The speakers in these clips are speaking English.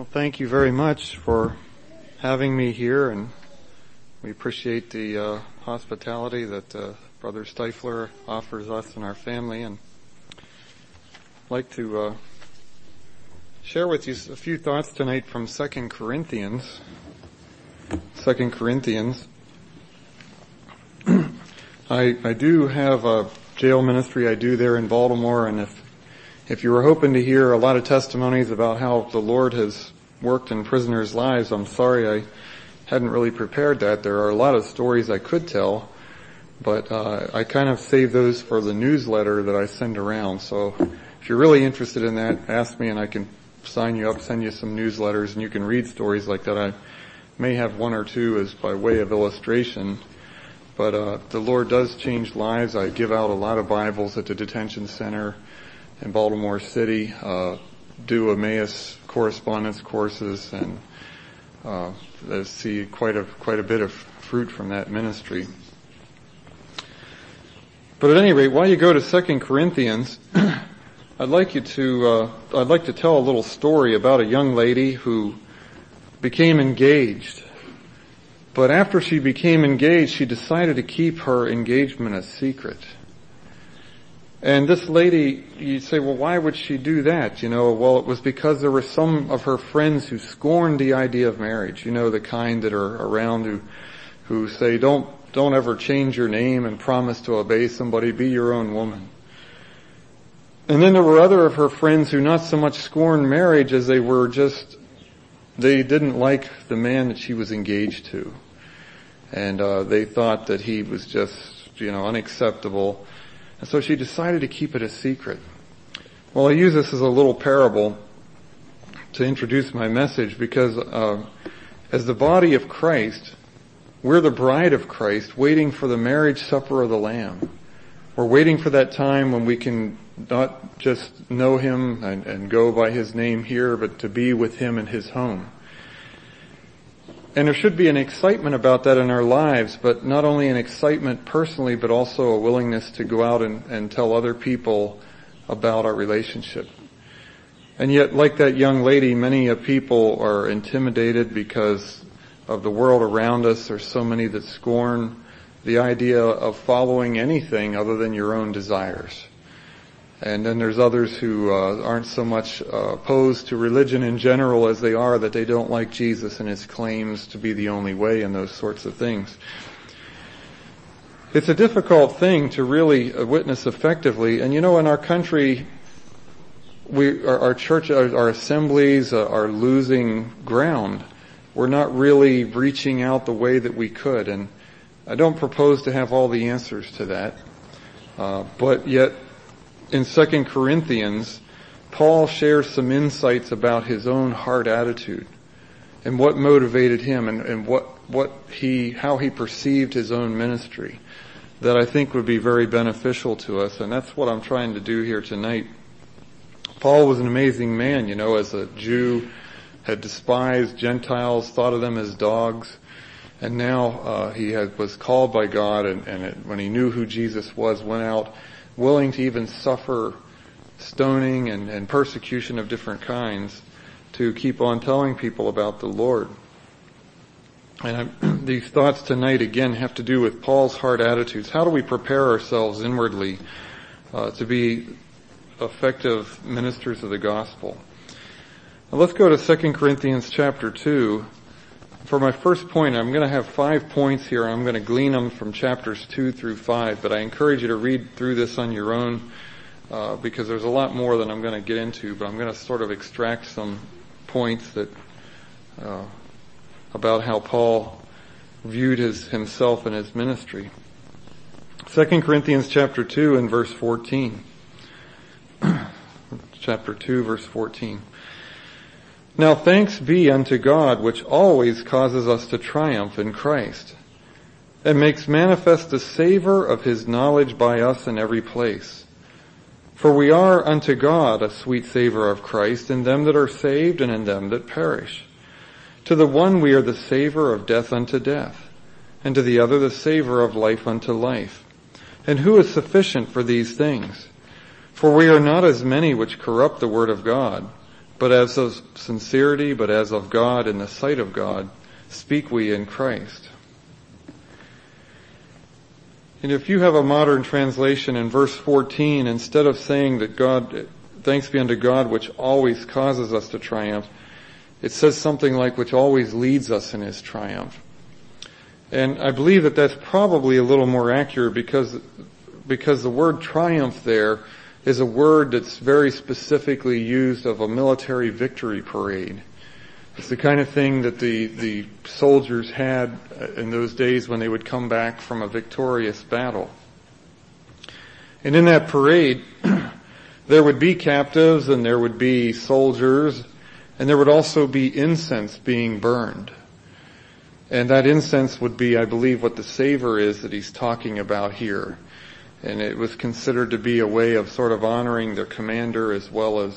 Well, thank you very much for having me here, and we appreciate the hospitality that Brother Stifler offers us and our family. And I'd like to share with you a few thoughts tonight from 2 Corinthians. 2 Corinthians. I do have a jail ministry I do there in Baltimore, and if you were hoping to hear a lot of testimonies about how the Lord has worked in prisoners' lives, I'm sorry I hadn't really prepared that. There are a lot of stories I could tell, but I kind of save those for the newsletter that I send around. So if you're really interested in that, ask me and I can sign you up, send you some newsletters, and you can read stories like that. I may have one or two as by way of illustration. But the Lord does change lives. I give out a lot of Bibles at the detention center in Baltimore City, do Emmaus correspondence courses, and see quite a bit of fruit from that ministry. But at any rate, while you go to 2 Corinthians, I'd like to tell a little story about a young lady who became engaged. But after she became engaged, she decided to keep her engagement a secret. And this lady, you say, well, why would she do that? Well, it was because there were some of her friends who scorned the idea of marriage. The kind that are around who say, don't ever change your name and promise to obey somebody, be your own woman. And then there were other of her friends who not so much scorned marriage as they didn't like the man that she was engaged to. And they thought that he was just, unacceptable. And so she decided to keep it a secret. Well, I use this as a little parable to introduce my message because as the body of Christ, we're the bride of Christ waiting for the marriage supper of the Lamb. We're waiting for that time when we can not just know Him and go by His name here, but to be with Him in His home. And there should be an excitement about that in our lives, but not only an excitement personally, but also a willingness to go out and tell other people about our relationship. And yet, like that young lady, many people are intimidated because of the world around us. There's so many that scorn the idea of following anything other than your own desires. And then there's others who aren't so much opposed to religion in general as they are that they don't like Jesus and His claims to be the only way and those sorts of things. It's a difficult thing to really witness effectively. And in our country, our church, our assemblies are losing ground. We're not really reaching out the way that we could. And I don't propose to have all the answers to that. But yet, in 2 Corinthians, Paul shares some insights about his own heart attitude and what motivated him and how he perceived his own ministry that I think would be very beneficial to us. And that's what I'm trying to do here tonight. Paul was an amazing man, as a Jew, had despised Gentiles, thought of them as dogs. And now he was called by God, and when he knew who Jesus was, went out willing to even suffer stoning and persecution of different kinds to keep on telling people about the Lord. And these thoughts tonight again have to do with Paul's heart attitudes. How do we prepare ourselves inwardly to be effective ministers of the gospel? Now let's go to 2 Corinthians chapter 2. For my first point, I'm going to have 5 points here. I'm going to glean them from chapters 2 through 5, but I encourage you to read through this on your own because there's a lot more than I'm going to get into, but I'm going to sort of extract some points that about how Paul viewed himself and his ministry. 2 Corinthians chapter 2 and verse 14. Chapter 2, verse 14. Now thanks be unto God, which always causes us to triumph in Christ, and makes manifest the savor of His knowledge by us in every place. For we are unto God a sweet savor of Christ in them that are saved and in them that perish. To the one we are the savor of death unto death, and to the other the savor of life unto life. And who is sufficient for these things? For we are not as many which corrupt the word of God, but as of sincerity, but as of God in the sight of God, speak we in Christ. And if you have a modern translation in verse 14, instead of saying that God, thanks be unto God which always causes us to triumph, it says something like which always leads us in his triumph. And I believe that that's probably a little more accurate because the word triumph there is a word that's very specifically used of a military victory parade. It's the kind of thing that the soldiers had in those days when they would come back from a victorious battle. And in that parade, there would be captives and there would be soldiers, and there would also be incense being burned. And that incense would be, I believe, what the savor is that he's talking about here. And it was considered to be a way of sort of honoring their commander as well as,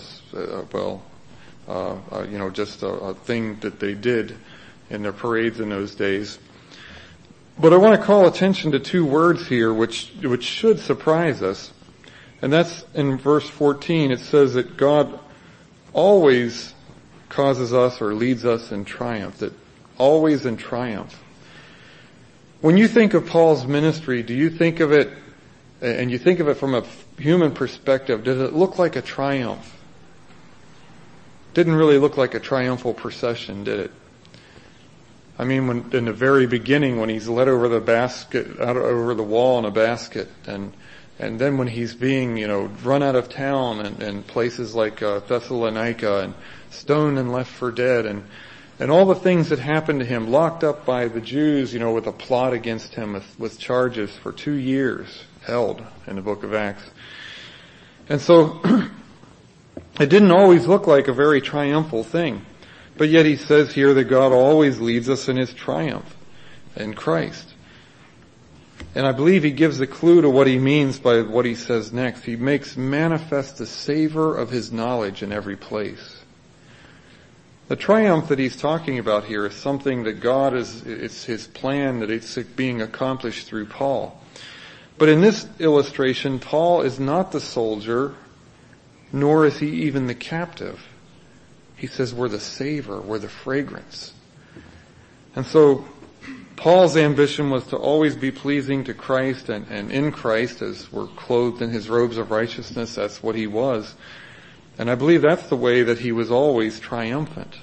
just a thing that they did in their parades in those days. But I want to call attention to two words here which should surprise us. And that's in verse 14. It says that God always causes us or leads us in triumph, that always in triumph. When you think of Paul's ministry, do you think of it, and you think of it from a human perspective, does it look like a triumph? Didn't really look like a triumphal procession, did it? I mean, when in the very beginning, when he's led over the basket, out over the wall in a basket, and then when he's being, run out of town and places like Thessalonica, and stoned and left for dead, and all the things that happened to him, locked up by the Jews, with a plot against him with charges for 2 years held in the book of Acts. And so, it didn't always look like a very triumphal thing. But yet he says here that God always leads us in his triumph in Christ. And I believe he gives a clue to what he means by what he says next. He makes manifest the savor of his knowledge in every place. The triumph that he's talking about here is something that God it's his plan, that it's being accomplished through Paul. But in this illustration, Paul is not the soldier, nor is he even the captive. He says we're the savor, we're the fragrance. And so Paul's ambition was to always be pleasing to Christ, and in Christ, as we're clothed in his robes of righteousness, that's what he was. And I believe that's the way that he was always triumphant.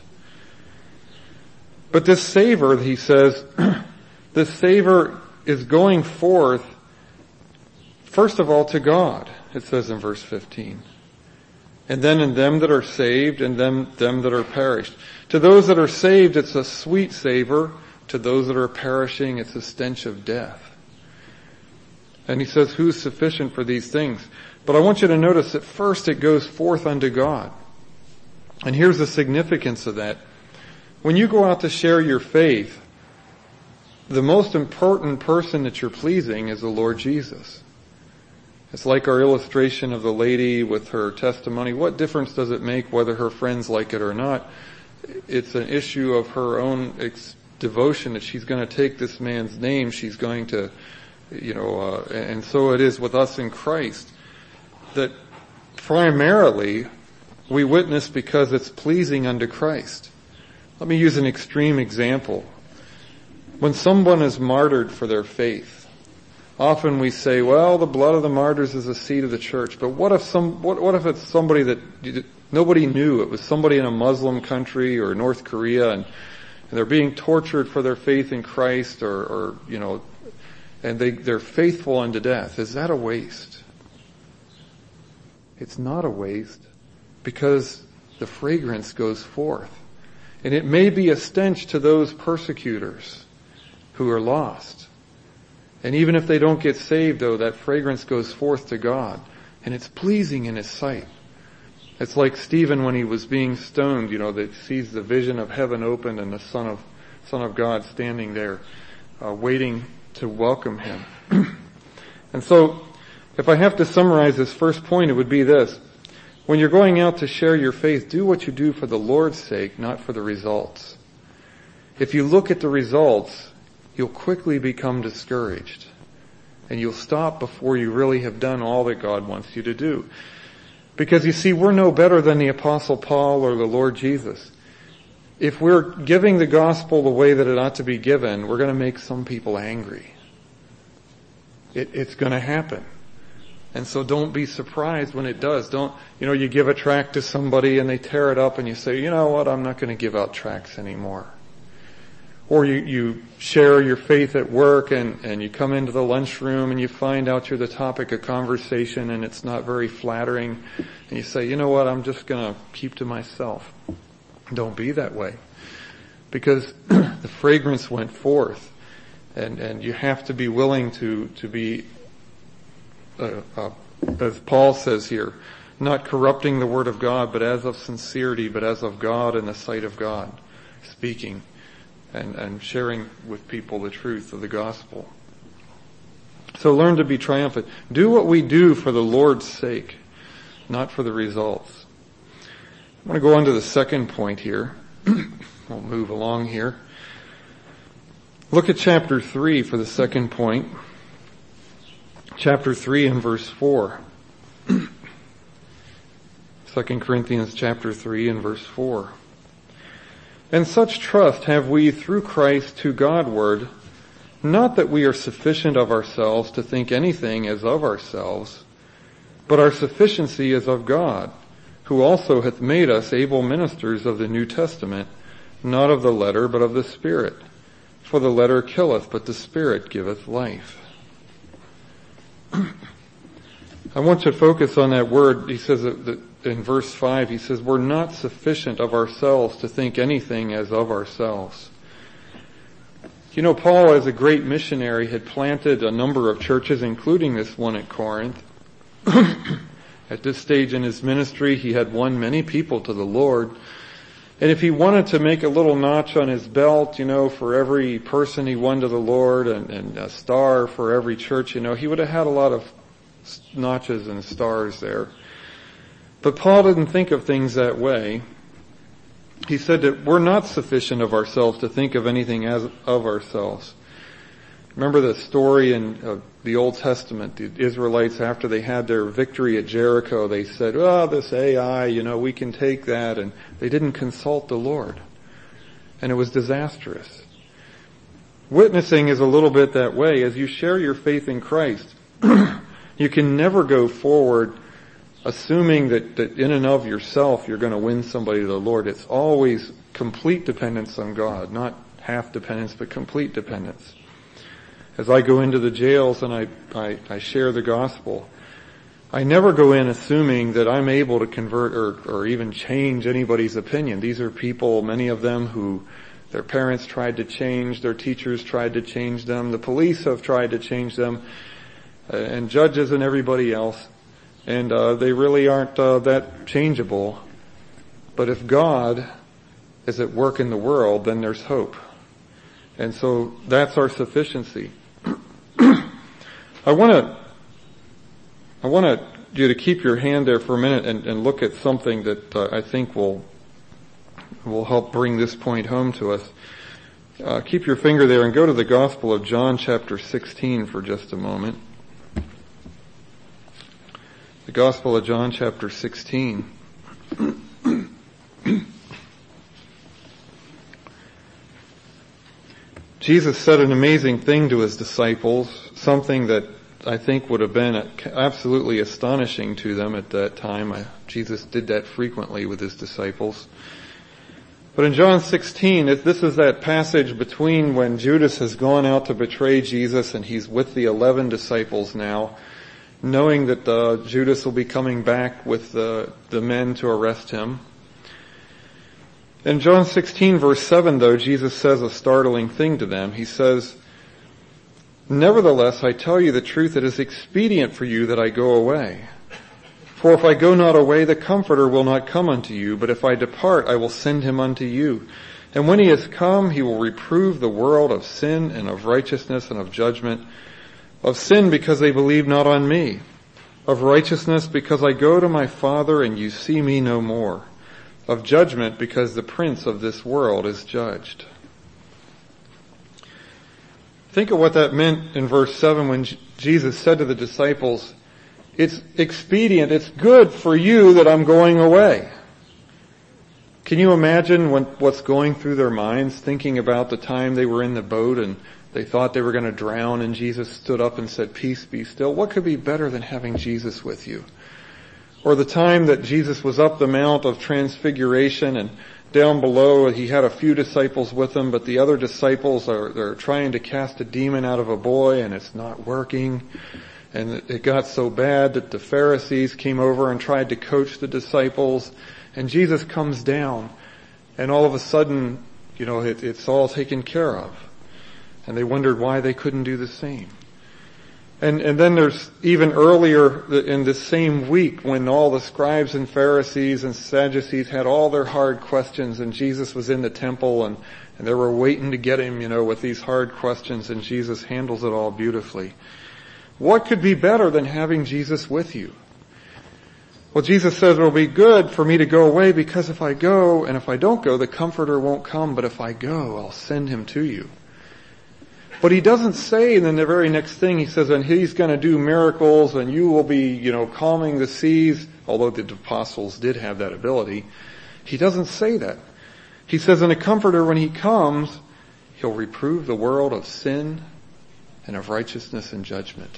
But this savor, he says, this savor is going forth, first of all, to God, it says in verse 15. And then in them that are saved, and them that are perished. To those that are saved, it's a sweet savor. To those that are perishing, it's a stench of death. And he says, who's sufficient for these things? But I want you to notice that first it goes forth unto God. And here's the significance of that. When you go out to share your faith, the most important person that you're pleasing is the Lord Jesus. It's like our illustration of the lady with her testimony. What difference does it make whether her friends like it or not? It's an issue of her own devotion that she's going to take this man's name. She's going to, and so it is with us in Christ. That primarily we witness because it's pleasing unto Christ. Let me use an extreme example. When someone is martyred for their faith, often we say, well, the blood of the martyrs is the seed of the church. But what if it's somebody that nobody knew? It was somebody in a Muslim country or North Korea, and they're being tortured for their faith in Christ, and they're faithful unto death. Is that a waste? It's not a waste, because the fragrance goes forth. And it may be a stench to those persecutors who are lost. And even if they don't get saved, though, that fragrance goes forth to God. And it's pleasing in his sight. It's like Stephen when he was being stoned, that sees the vision of heaven opened and the Son of God standing there, waiting to welcome him. And so, if I have to summarize this first point, it would be this. When you're going out to share your faith, do what you do for the Lord's sake, not for the results. If you look at the results, you'll quickly become discouraged. And you'll stop before you really have done all that God wants you to do. Because you see, we're no better than the Apostle Paul or the Lord Jesus. If we're giving the gospel the way that it ought to be given, we're going to make some people angry. It's going to happen. And so don't be surprised when it does. You give a tract to somebody and they tear it up and you say, you know what, I'm not going to give out tracts anymore. Or you share your faith at work and you come into the lunchroom and you find out you're the topic of conversation and it's not very flattering. And you say, you know what, I'm just going to keep to myself. Don't be that way. Because the fragrance went forth. And you have to be willing to be, as Paul says here, not corrupting the word of God, but as of sincerity, but as of God in the sight of God, speaking and sharing with people the truth of the gospel. So learn to be triumphant. Do what we do for the Lord's sake, not for the results. I want to go on to the second point here. We'll move along here. Look at chapter 3 for the second point. Chapter 3 and verse 4. 2 Corinthians chapter 3 and verse 4. And such trust have we through Christ to Godward, not that we are sufficient of ourselves to think anything as of ourselves, but our sufficiency is of God, who also hath made us able ministers of the New Testament, not of the letter, but of the Spirit. For the letter killeth, but the Spirit giveth life. I want to focus on that word. He says that in verse 5, he says, we're not sufficient of ourselves to think anything as of ourselves. Paul, as a great missionary, had planted a number of churches, including this one at Corinth. At this stage in his ministry, he had won many people to the Lord. And if he wanted to make a little notch on his belt, for every person he won to the Lord and a star for every church, he would have had a lot of notches and stars there. But Paul didn't think of things that way. He said that we're not sufficient of ourselves to think of anything as of ourselves. Remember the story in the Old Testament, the Israelites, after they had their victory at Jericho, they said, this Ai, we can take that. And they didn't consult the Lord. And it was disastrous. Witnessing is a little bit that way. As you share your faith in Christ, you can never go forward assuming that in and of yourself you're going to win somebody to the Lord. It's always complete dependence on God, not half dependence, but complete dependence. As I go into the jails and I share the gospel, I never go in assuming that I'm able to convert or even change anybody's opinion. These are people, many of them, who their parents tried to change, their teachers tried to change them, the police have tried to change them, and judges and everybody else. And they really aren't that changeable. But if God is at work in the world, then there's hope. And so that's our sufficiency. I want you to keep your hand there for a minute and look at something that I think will help bring this point home to us. Keep your finger there and go to the Gospel of John chapter 16 for just a moment. The Gospel of John chapter 16. Jesus said an amazing thing to his disciples, something that I think would have been absolutely astonishing to them at that time. Jesus did that frequently with his disciples. But in John 16, this is that passage between when Judas has gone out to betray Jesus and he's with the 11 disciples now, knowing that Judas will be coming back with the men to arrest him. In John 16 verse 7 though, Jesus says a startling thing to them. He says, "Nevertheless, I tell you the truth, it is expedient for you that I go away. For if I go not away, the Comforter will not come unto you, but if I depart, I will send him unto you. And when he is come, he will reprove the world of sin and of righteousness and of judgment. Of sin, because they believe not on me. Of righteousness, because I go to my Father and you see me no more. Of judgment, because the prince of this world is judged." Think of what that meant in verse 7 when Jesus said to the disciples, It's expedient, it's good for you that I'm going away. Can you imagine what's going through their minds, thinking about the time they were in the boat and they thought they were going to drown and Jesus stood up and said, "Peace, be still"? What could be better than having Jesus with you? Or the time that Jesus was up the Mount of Transfiguration and down below he had a few disciples with him, but the other disciples they're trying to cast a demon out of a boy and it's not working. And it got so bad that the Pharisees came over and tried to coach the disciples. And Jesus comes down and all of a sudden, it's all taken care of. And they wondered why they couldn't do the same. And then there's even earlier in this same week when all the scribes and Pharisees and Sadducees had all their hard questions and Jesus was in the temple and they were waiting to get him, with these hard questions, and Jesus handles it all beautifully. What could be better than having Jesus with you? Well, Jesus says it will be good for me to go away because if I go and if I don't go, the Comforter won't come, but if I go, I'll send him to you. But he doesn't say, and then the very next thing he says, and he's going to do miracles and you will be, calming the seas, although the apostles did have that ability. He doesn't say that. He says, and a Comforter, when he comes, he'll reprove the world of sin and of righteousness and judgment.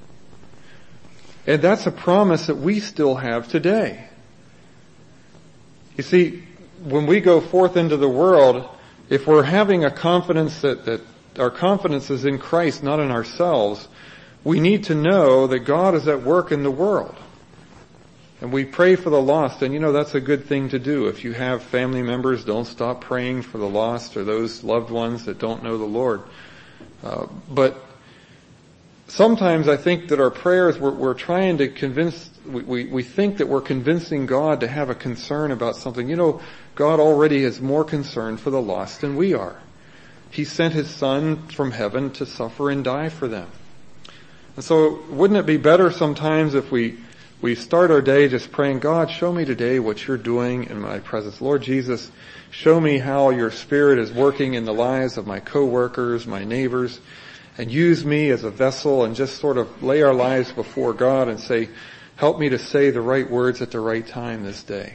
And that's a promise that we still have today. You see, when we go forth into the world, if we're having a confidence that our confidence is in Christ, not in ourselves, we need to know that God is at work in the world. And we pray for the lost, and that's a good thing to do. If you have family members, don't stop praying for the lost or those loved ones that don't know the Lord. But sometimes I think that our prayers, we're trying to convince, we think that we're convincing God to have a concern about something. God already is more concerned for the lost than we are. He sent his Son from heaven to suffer and die for them. And so wouldn't it be better sometimes if we start our day just praying, God, show me today what you're doing in my presence. Lord Jesus, show me how your Spirit is working in the lives of my co-workers, my neighbors, and use me as a vessel, and just sort of lay our lives before God and say, help me to say the right words at the right time this day.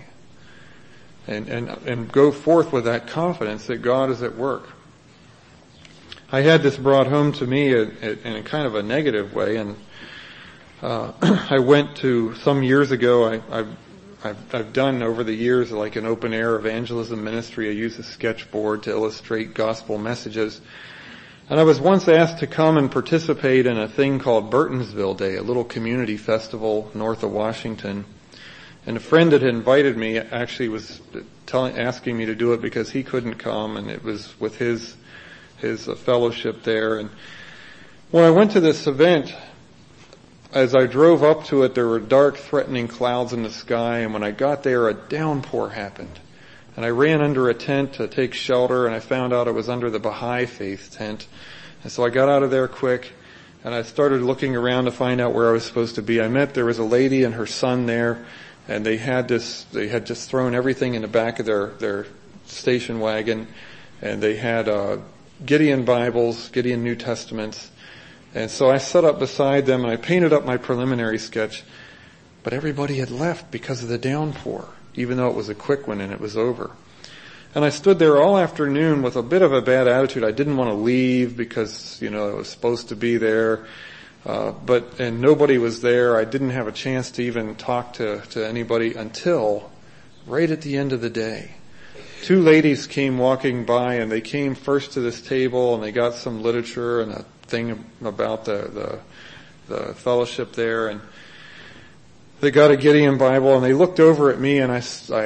And go forth with that confidence that God is at work. I had this brought home to me in a kind of a negative way, and I went to, some years ago, I've done over the years like an open air evangelism ministry. I use a sketchboard to illustrate gospel messages. And I was once asked to come and participate in a thing called Burtonsville Day, a little community festival north of Washington. And a friend that had invited me actually was asking me to do it because he couldn't come, and it was with his fellowship there. And when I went to this event, as I drove up to it, there were dark, threatening clouds in the sky, and when I got there, a downpour happened. And I ran under a tent to take shelter, and I found out it was under the Baha'i Faith tent. And so I got out of there quick, and I started looking around to find out where I was supposed to be. There was a lady and her son there, and they had just thrown everything in the back of their station wagon, and they had Gideon Bibles, Gideon New Testaments. And so I sat up beside them, and I painted up my preliminary sketch, but everybody had left because of the downpour, even though it was a quick one and it was over. And I stood there all afternoon with a bit of a bad attitude. I didn't want to leave because, I was supposed to be there. And nobody was there. I didn't have a chance to even talk to anybody until right at the end of the day. Two ladies came walking by, and they came first to this table, and they got some literature and a thing about the fellowship there, and they got a Gideon Bible, and they looked over at me, and I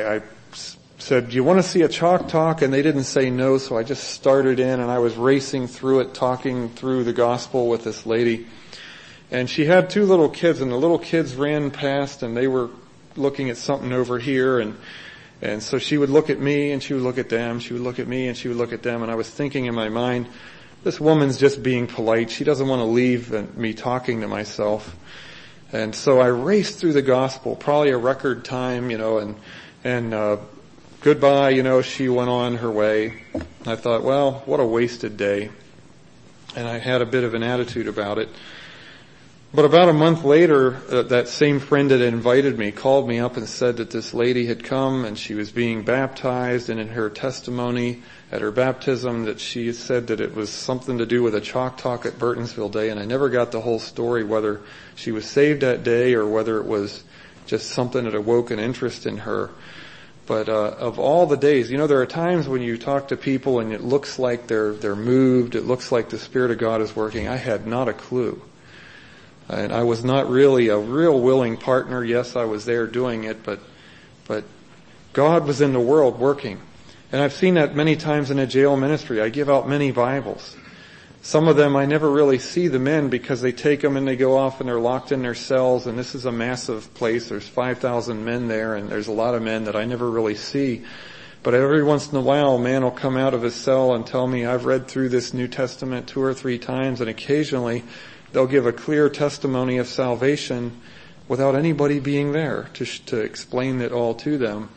said, do you want to see a chalk talk? And they didn't say no, so I just started in, and I was racing through it, talking through the gospel with this lady. And she had two little kids, and the little kids ran past, and they were looking at something over here, and so she would look at me, and she would look at them, she would look at me, and she would look at them, and I was thinking in my mind, this woman's just being polite. She doesn't want to leave me talking to myself. And so I raced through the gospel, probably a record time, and goodbye, she went on her way. I thought, well, what a wasted day. And I had a bit of an attitude about it. But about a month later, that same friend that invited me called me up and said that this lady had come and she was being baptized, and in her testimony at her baptism that she said that it was something to do with a chalk talk at Burtonsville Day, and I never got the whole story, whether she was saved that day or whether it was just something that awoke an interest in her. But of all the days, there are times when you talk to people and it looks like they're moved, it looks like the Spirit of God is working. I had not a clue. And I was not really a real willing partner. Yes, I was there doing it, but God was in the world working. And I've seen that many times in a jail ministry. I give out many Bibles. Some of them I never really see them in because they take them and they go off and they're locked in their cells, and this is a massive place. There's 5,000 men there, and there's a lot of men that I never really see. But every once in a while, a man will come out of his cell and tell me, I've read through this New Testament 2 or 3 times, and occasionally they'll give a clear testimony of salvation without anybody being there to explain it all to them.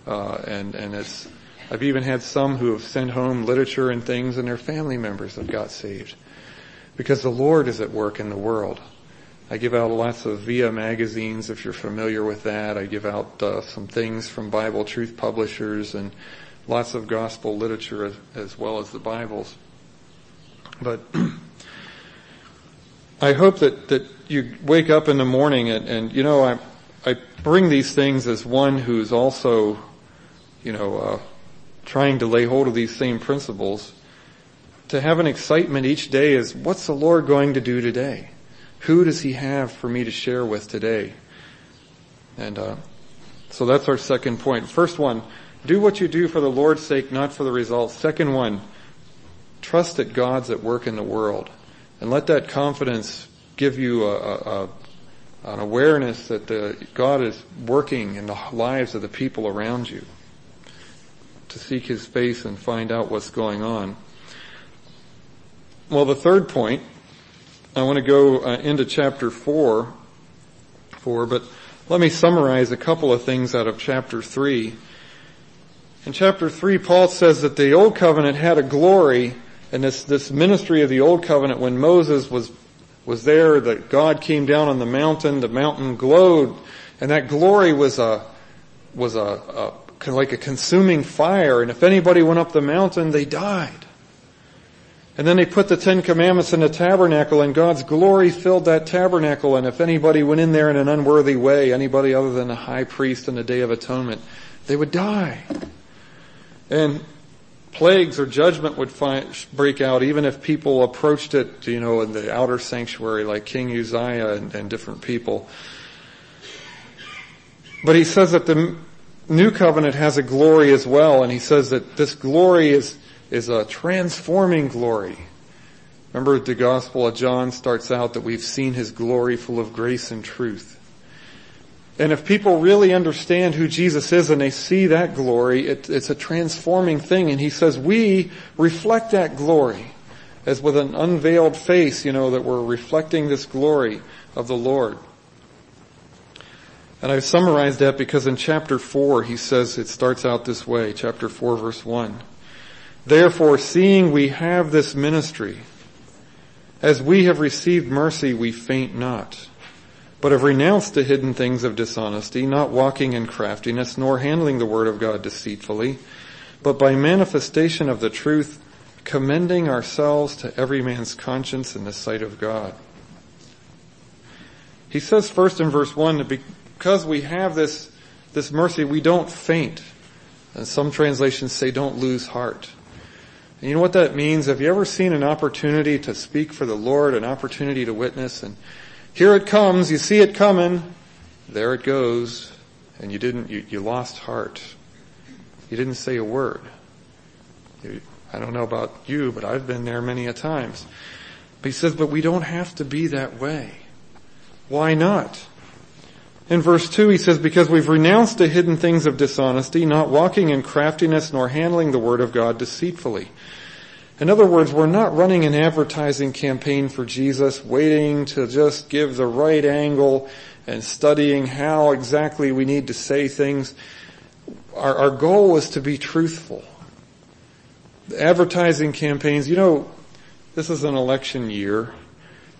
I've even had some who have sent home literature and things, and their family members have got saved. Because the Lord is at work in the world. I give out lots of Via magazines, if you're familiar with that. I give out some things from Bible Truth Publishers and lots of gospel literature as well as the Bibles. But I hope that you wake up in the morning and I bring these things as one who's also, trying to lay hold of these same principles, to have an excitement each day is, what's the Lord going to do today? Who does He have for me to share with today? And so that's our second point. First one, do what you do for the Lord's sake, not for the results. Second one, trust that God's at work in the world. And let that confidence give you an awareness that God is working in the lives of the people around you, to seek His face and find out what's going on. Well, the third point, I want to go into chapter 4, but let me summarize a couple of things out of chapter 3. In chapter 3, Paul says that the Old Covenant had a glory, and this ministry of the Old Covenant, when Moses was there, that God came down on the mountain glowed, and that glory was like a consuming fire, and if anybody went up the mountain, they died. And then they put the 10 Commandments in the tabernacle, and God's glory filled that tabernacle, and if anybody went in there in an unworthy way, anybody other than the high priest on the Day of Atonement, they would die. And plagues or judgment would break out even if people approached it, in the outer sanctuary, like King Uzziah and different people. But he says that the New Covenant has a glory as well, and he says that this glory is a transforming glory. Remember, the Gospel of John starts out that we've seen His glory full of grace and truth. And if people really understand who Jesus is and they see that glory, it's a transforming thing. And he says we reflect that glory as with an unveiled face, that we're reflecting this glory of the Lord. And I've summarized that because in chapter 4 he says, it starts out this way, chapter 4 verse 1. Therefore, seeing we have this ministry, as we have received mercy, we faint not, but have renounced the hidden things of dishonesty, not walking in craftiness, nor handling the word of God deceitfully, but by manifestation of the truth, commending ourselves to every man's conscience in the sight of God. He says first in verse 1 that because we have this mercy, we don't faint. And some translations say don't lose heart. And you know what that means? Have you ever seen an opportunity to speak for the Lord, an opportunity to witness, and here it comes, you see it coming, there it goes, and you lost heart. You didn't say a word. I don't know about you, but I've been there many a times. But he says, but we don't have to be that way. Why not? In verse 2 he says, because we've renounced the hidden things of dishonesty, not walking in craftiness, nor handling the word of God deceitfully. In other words, we're not running an advertising campaign for Jesus, waiting to just give the right angle and studying how exactly we need to say things. Our goal is to be truthful. The advertising campaigns, this is an election year,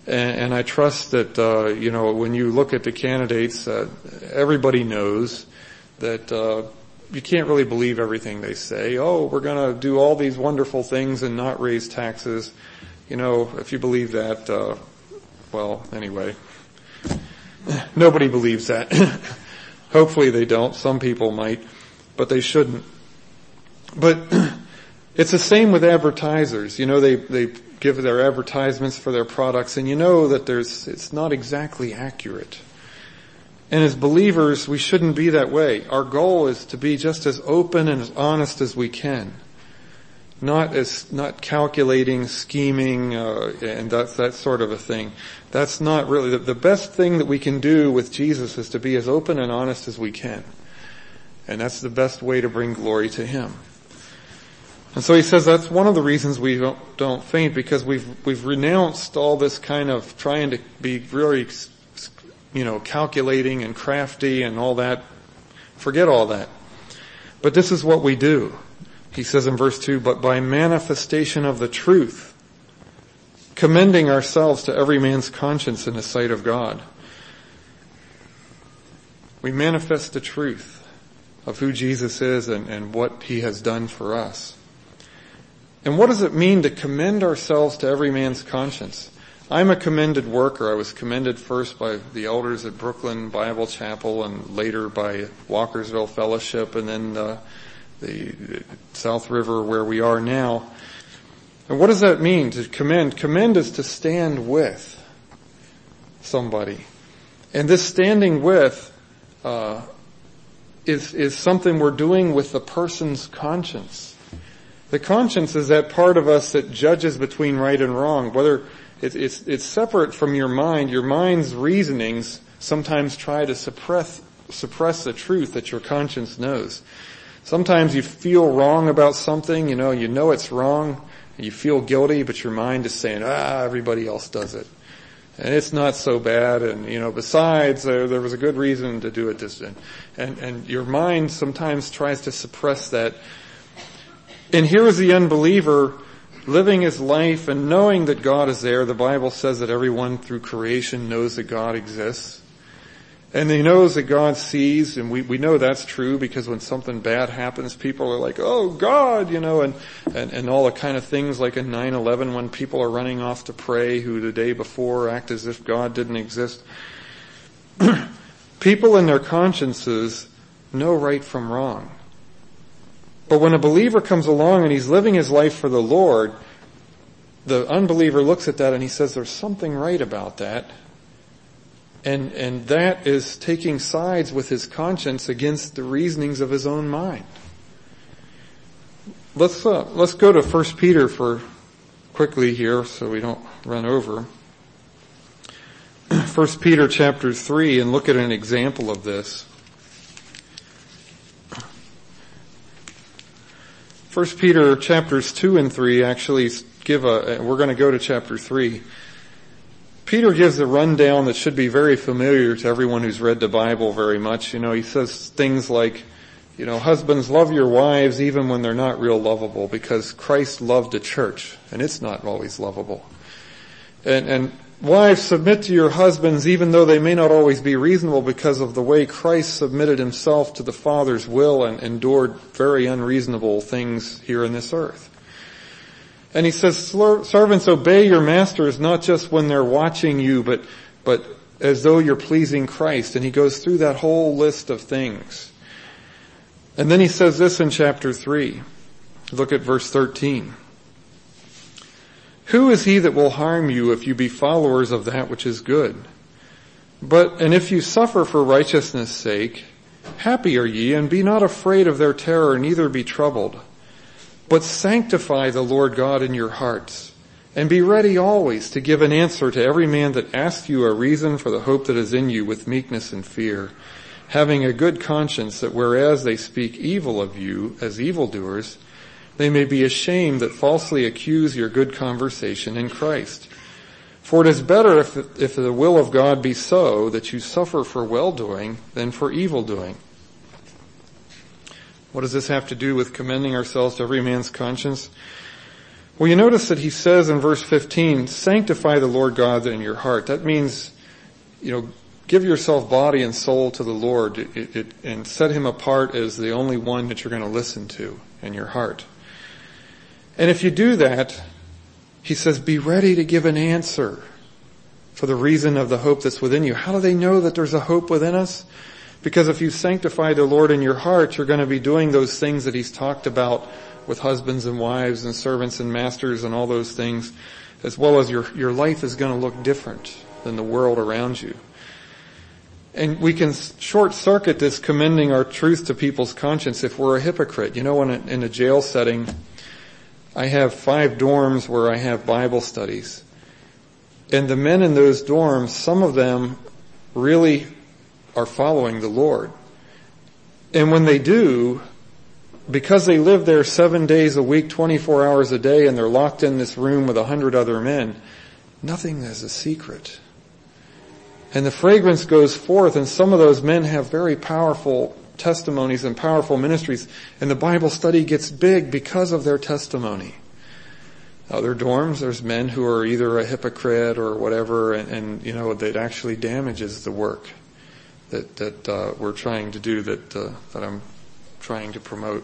And I trust that, when you look at the candidates, everybody knows that, you can't really believe everything they say. Oh, we're gonna do all these wonderful things and not raise taxes. If you believe that, anyway. Nobody believes that. Hopefully they don't. Some people might, but they shouldn't. But it's the same with advertisers. They give their advertisements for their products, and that it's not exactly accurate. And as believers, we shouldn't be that way. Our goal is to be just as open and as honest as we can. Not calculating, scheming, and that sort of a thing. That's not really, the best thing that we can do with Jesus is to be as open and honest as we can. And that's the best way to bring glory to Him. And so he says that's one of the reasons we don't faint, because we've renounced all this kind of trying to be really, calculating and crafty and all that. Forget all that. But this is what we do. He says in verse 2, but by manifestation of the truth, commending ourselves to every man's conscience in the sight of God. We manifest the truth of who Jesus is and what He has done for us. And what does it mean to commend ourselves to every man's conscience? I'm a commended worker. I was commended first by the elders at Brooklyn Bible Chapel and later by Walkersville Fellowship and then the South River where we are now. And what does that mean to commend? Commend is to stand with somebody. And this standing with is something we're doing with the person's conscience. The conscience is that part of us that judges between right and wrong. Whether it's separate from your mind. Your mind's reasonings sometimes try to suppress the truth that your conscience knows. Sometimes you feel wrong about something, you know it's wrong, and you feel guilty, but your mind is saying, everybody else does it. And it's not so bad, and besides, there was a good reason to do it this way. And your mind sometimes tries to suppress that. And here is the unbeliever living his life and knowing that God is there. The Bible says that everyone through creation knows that God exists. And he knows that God sees, and we know that's true because when something bad happens, people are like, oh God, and all the kind of things like in 9/11 when people are running off to pray who the day before act as if God didn't exist. People in their consciences know right from wrong. But when a believer comes along and he's living his life for the Lord, the unbeliever looks at that and he says, there's something right about that. And that is taking sides with his conscience against the reasonings of his own mind. Let's go to 1 Peter quickly here so we don't run over. 1 Peter chapter 3 and look at an example of this. 1 Peter chapters 2 and 3 actually we're going to go to chapter 3. Peter gives a rundown that should be very familiar to everyone who's read the Bible very much. He says things like, husbands, love your wives even when they're not real lovable because Christ loved the church and it's not always lovable. And wives, submit to your husbands even though they may not always be reasonable because of the way Christ submitted himself to the Father's will and endured very unreasonable things here in this earth. And he says, servants, obey your masters not just when they're watching you, but as though you're pleasing Christ. And he goes through that whole list of things. And then he says this in chapter 3. Look at verse 13. Who is he that will harm you if you be followers of that which is good? And if you suffer for righteousness' sake, happy are ye, and be not afraid of their terror, neither be troubled. But sanctify the Lord God in your hearts, and be ready always to give an answer to every man that asks you a reason for the hope that is in you with meekness and fear, having a good conscience that whereas they speak evil of you as evildoers, they may be ashamed that falsely accuse your good conversation in Christ. For it is better if the will of God be so that you suffer for well-doing than for evil-doing. What does this have to do with commending ourselves to every man's conscience? Well, you notice that he says in verse 15, sanctify the Lord God in your heart. That means, give yourself body and soul to the Lord and set him apart as the only one that you're going to listen to in your heart. And if you do that, he says, be ready to give an answer for the reason of the hope that's within you. How do they know that there's a hope within us? Because if you sanctify the Lord in your heart, you're going to be doing those things that he's talked about with husbands and wives and servants and masters and all those things, as well as your life is going to look different than the world around you. And we can short circuit this commending our truth to people's conscience if we're a hypocrite. In a jail setting, I have 5 dorms where I have Bible studies. And the men in those dorms, some of them really are following the Lord. And when they do, because they live there 7 days a week, 24 hours a day, and they're locked in this room with 100 other men, nothing is a secret. And the fragrance goes forth, and some of those men have very powerful testimonies and powerful ministries, and the Bible study gets big because of their testimony. Other dorms, there's men who are either a hypocrite or whatever, and that actually damages the work that we're trying to do, that I'm trying to promote.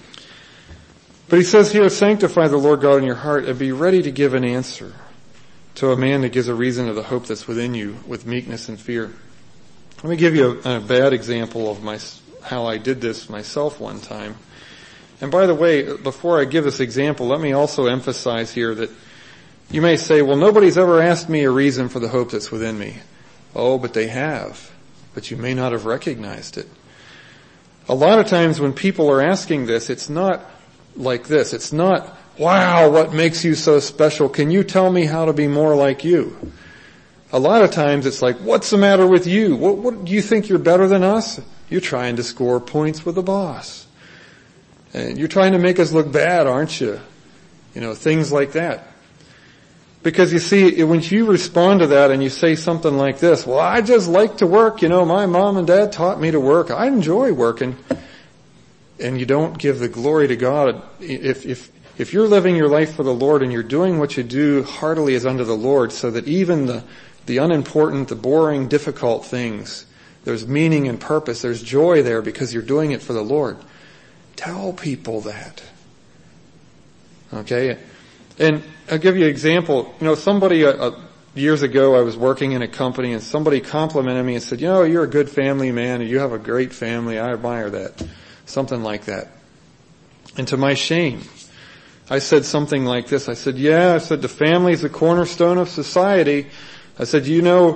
But he says here, sanctify the Lord God in your heart and be ready to give an answer to a man that gives a reason of the hope that's within you with meekness and fear. Let me give you a bad example of how I did this myself one time. And by the way, before I give this example, let me also emphasize here that you may say, well, nobody's ever asked me a reason for the hope that's within me. Oh, but they have. But you may not have recognized it. A lot of times when people are asking this, it's not like this. It's not, wow, what makes you so special? Can you tell me how to be more like you? A lot of times it's like, what's the matter with you? What do you think you're better than us? You're trying to score points with the boss. And you're trying to make us look bad, aren't you? Things like that. Because you see, when you respond to that and you say something like this, well, I just like to work, my mom and dad taught me to work. I enjoy working. And you don't give the glory to God. If you're living your life for the Lord and you're doing what you do heartily as unto the Lord, so that even the unimportant, the boring, difficult things, there's meaning and purpose, there's joy there because you're doing it for the Lord. Tell people that. Okay? And I'll give you an example. Somebody, years ago I was working in a company and somebody complimented me and said, you're a good family man and you have a great family. I admire that. Something like that. And to my shame, I said something like this. I said, the family is the cornerstone of society. I said,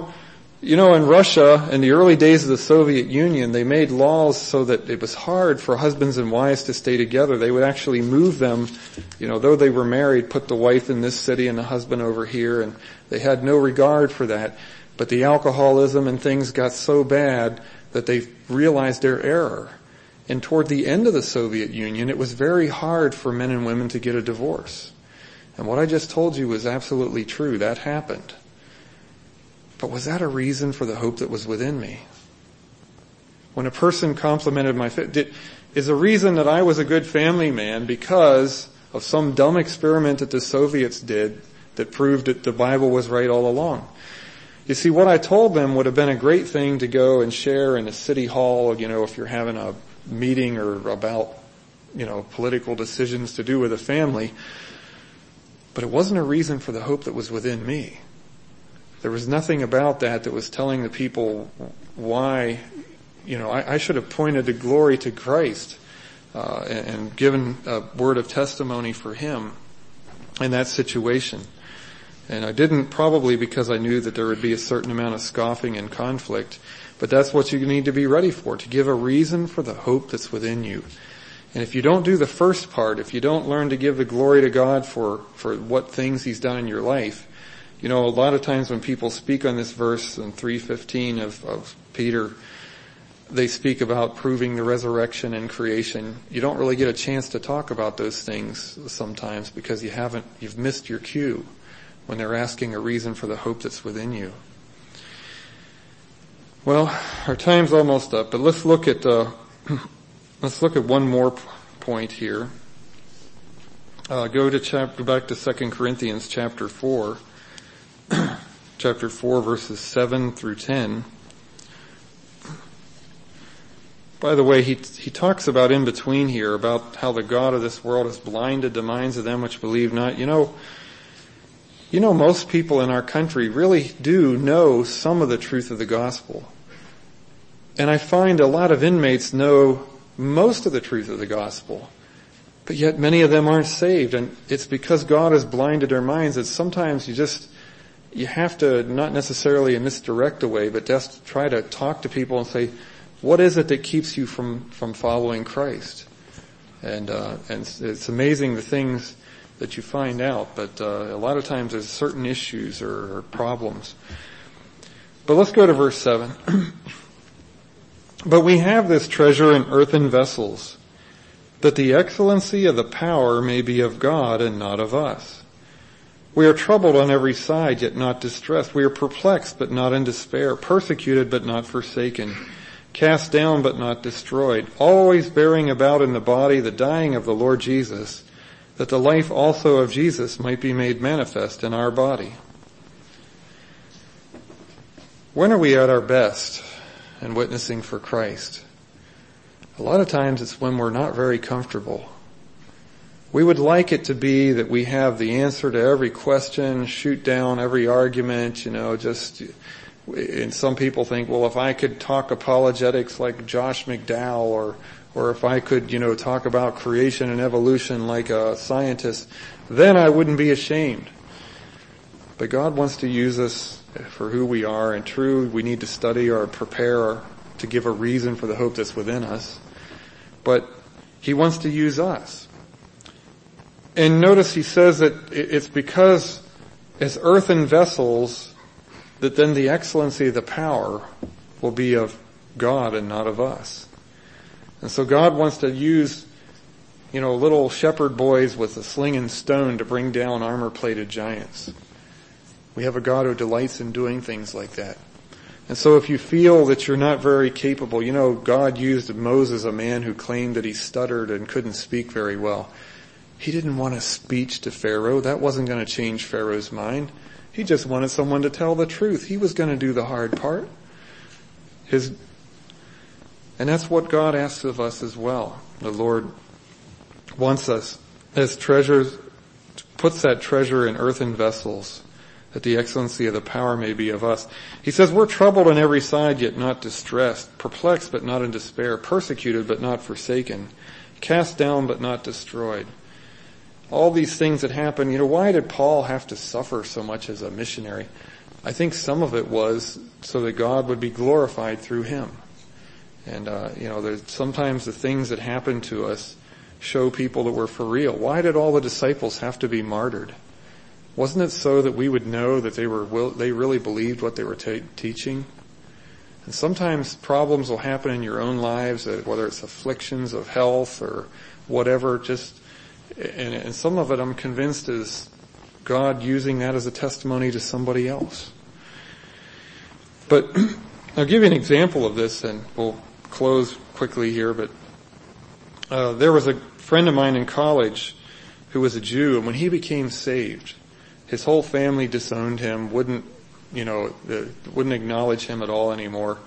in Russia, in the early days of the Soviet Union, they made laws so that it was hard for husbands and wives to stay together. They would actually move them, though they were married, put the wife in this city and the husband over here, and they had no regard for that. But the alcoholism and things got so bad that they realized their error. And toward the end of the Soviet Union, it was very hard for men and women to get a divorce. And what I just told you was absolutely true. That happened. But was that a reason for the hope that was within me? When a person complimented my faith, is the reason that I was a good family man because of some dumb experiment that the Soviets did that proved that the Bible was right all along? You see, what I told them would have been a great thing to go and share in a city hall, if you're having a meeting or about, political decisions to do with a family. But it wasn't a reason for the hope that was within me. There was nothing about that was telling the people why, I should have pointed the glory to Christ, and given a word of testimony for Him in that situation. And I didn't probably because I knew that there would be a certain amount of scoffing and conflict, but that's what you need to be ready for, to give a reason for the hope that's within you. And if you don't do the first part, if you don't learn to give the glory to God for what things He's done in your life, a lot of times when people speak on this verse in 3:15 of Peter, they speak about proving the resurrection and creation. You don't really get a chance to talk about those things sometimes because you've missed your cue when they're asking a reason for the hope that's within you. Well, our time's almost up, but let's look at one more point here. Go back to 2 Corinthians chapter 4, chapter 4 verses 7 through 10. By the way, he talks about in between here about how the God of this world has blinded the minds of them which believe not. You know, most people in our country really do know some of the truth of the gospel. And I find a lot of inmates know most of the truth of the gospel. But yet many of them aren't saved. And it's because God has blinded their minds that sometimes you have to not necessarily in misdirect a way, but just try to talk to people and say, what is it that keeps you from following Christ? And it's amazing the things that you find out, but a lot of times there's certain issues or problems. But let's go to verse 7. But we have this treasure in earthen vessels, that the excellency of the power may be of God and not of us. We are troubled on every side, yet not distressed. We are perplexed, but not in despair, persecuted, but not forsaken, cast down, but not destroyed, always bearing about in the body the dying of the Lord Jesus, that the life also of Jesus might be made manifest in our body. When are we at our best in witnessing for Christ? A lot of times it's when we're not very comfortable. We would like it to be that we have the answer to every question, shoot down every argument, and some people think, well, if I could talk apologetics like Josh McDowell or if I could, talk about creation and evolution like a scientist, then I wouldn't be ashamed. But God wants to use us for who we are, and true, we need to study or prepare to give a reason for the hope that's within us. But He wants to use us. And notice He says that it's because as earthen vessels that then the excellency of the power will be of God and not of us. And so God wants to use, little shepherd boys with a sling and stone to bring down armor-plated giants. We have a God who delights in doing things like that. And so if you feel that you're not very capable, God used Moses, a man who claimed that he stuttered and couldn't speak very well. He didn't want a speech to Pharaoh. That wasn't going to change Pharaoh's mind. He just wanted someone to tell the truth. He was going to do the hard part. And that's what God asks of us as well. The Lord wants us as treasures, puts that treasure in earthen vessels, that the excellency of the power may be of us. He says, we're troubled on every side, yet not distressed, perplexed, but not in despair, persecuted, but not forsaken, cast down, but not destroyed. All these things that happen, why did Paul have to suffer so much as a missionary? I think some of it was so that God would be glorified through him. And, there's sometimes the things that happen to us show people that we're for real. Why did all the disciples have to be martyred? Wasn't it so that we would know that they really believed what they were teaching? And sometimes problems will happen in your own lives, whether it's afflictions of health or whatever, and some of it I'm convinced is God using that as a testimony to somebody else. But I'll give you an example of this and we'll close quickly here, but there was a friend of mine in college who was a Jew, and when he became saved, his whole family disowned him, wouldn't acknowledge him at all anymore.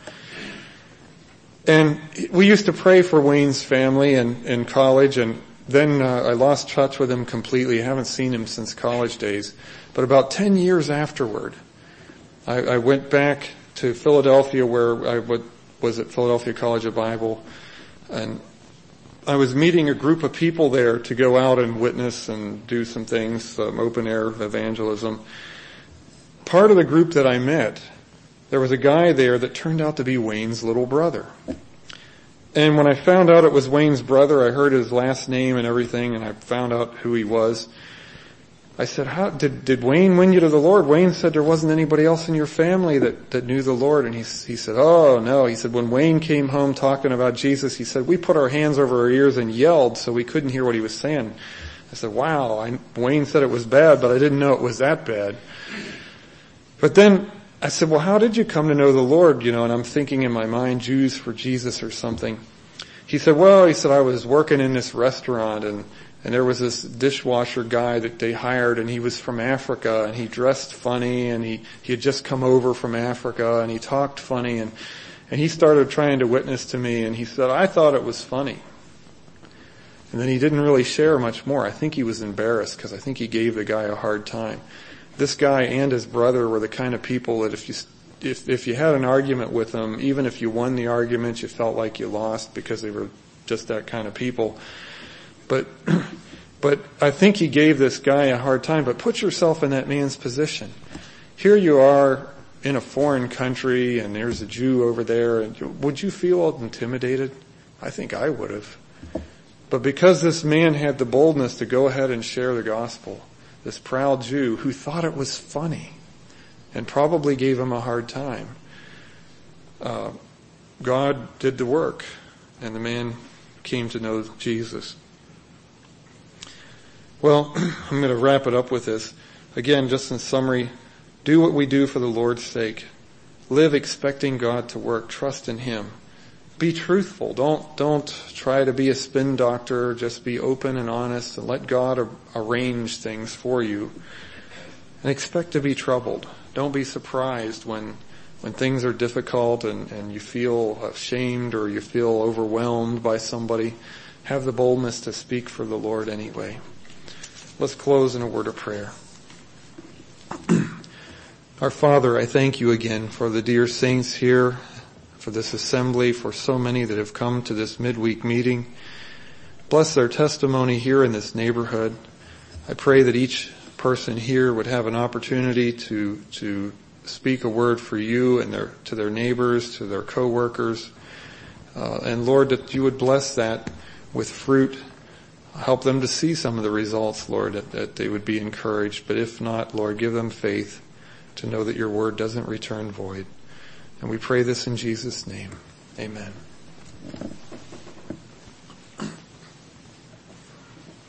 And we used to pray for Wayne's family in college, and then I lost touch with him completely. I haven't seen him since college days. But about 10 years afterward, I went back to Philadelphia, where I was at Philadelphia College of Bible, and I was meeting a group of people there to go out and witness and do some things, some open air evangelism. Part of the group that I met, there was a guy there that turned out to be Wayne's little brother. And when I found out it was Wayne's brother, I heard his last name and everything, and I found out who he was. I said, "How did Wayne win you to the Lord?" Wayne said, "There wasn't anybody else in your family that knew the Lord." And he said, "Oh no." He said, "When Wayne came home talking about Jesus," he said, "we put our hands over our ears and yelled so we couldn't hear what he was saying." I said, "Wow, Wayne said it was bad, but I didn't know it was that bad." But then I said, "Well, how did you come to know the Lord?" And I'm thinking in my mind, Jews for Jesus or something. He said, "I was working in this restaurant, and And there was this dishwasher guy that they hired, and he was from Africa, and he dressed funny, and he had just come over from Africa, and he talked funny, and he started trying to witness to me, and he said, I thought it was funny. And then he didn't really share much more. I think he was embarrassed because I think he gave the guy a hard time. This guy and his brother were the kind of people that if you had an argument with them, even if you won the argument, you felt like you lost because they were just that kind of people. But I think he gave this guy a hard time. But put yourself in that man's position. Here you are in a foreign country, and there's a Jew over there. And would you feel intimidated? I think I would have. But because this man had the boldness to go ahead and share the gospel, this proud Jew who thought it was funny and probably gave him a hard time, God did the work, and the man came to know Jesus. Well, I'm going to wrap it up with this. Again, just in summary, do what we do for the Lord's sake. Live expecting God to work. Trust in Him. Be truthful. Don't try to be a spin doctor. Just be open and honest and let God arrange things for you. And expect to be troubled. Don't be surprised when things are difficult and you feel ashamed or you feel overwhelmed by somebody. Have the boldness to speak for the Lord anyway. Let's close in a word of prayer. Our Father, I thank you again for the dear saints here, for this assembly, for so many that have come to this midweek meeting. Bless their testimony here in this neighborhood. I pray that each person here would have an opportunity to speak a word for you and to their neighbors, to their co-workers. And Lord, that you would bless that with fruit. Help them to see some of the results, Lord, that they would be encouraged. But if not, Lord, give them faith to know that your word doesn't return void. And we pray this in Jesus' name. Amen.